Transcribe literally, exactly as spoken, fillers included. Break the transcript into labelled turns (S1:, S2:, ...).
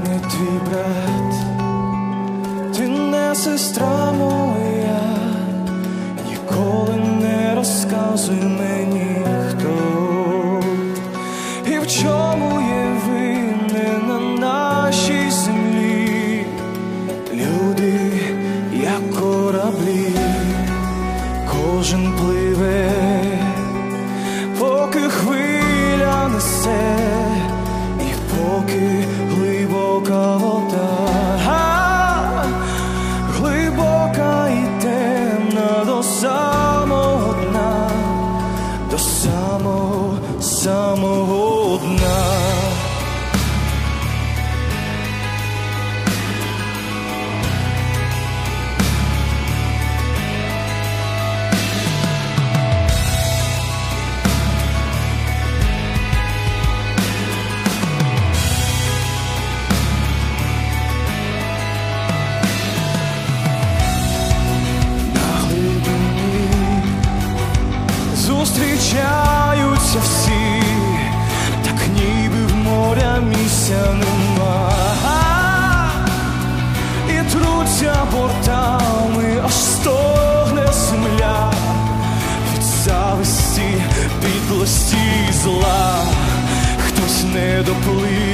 S1: не твій брат, ти не сестра моя, ніколи не розказуй мені, хто і в чому є винен на нашій землі. Люди, як кораблі, кожен пливе, поки хвиля несе, і поки глибока вода, глибока і темна до самого дна, до самого, самого дна. Зустрічаються всі, так ніби в моря місця нема, і труться бортами, аж стогне земля від зависті, підлості і зла. Хтось не доплив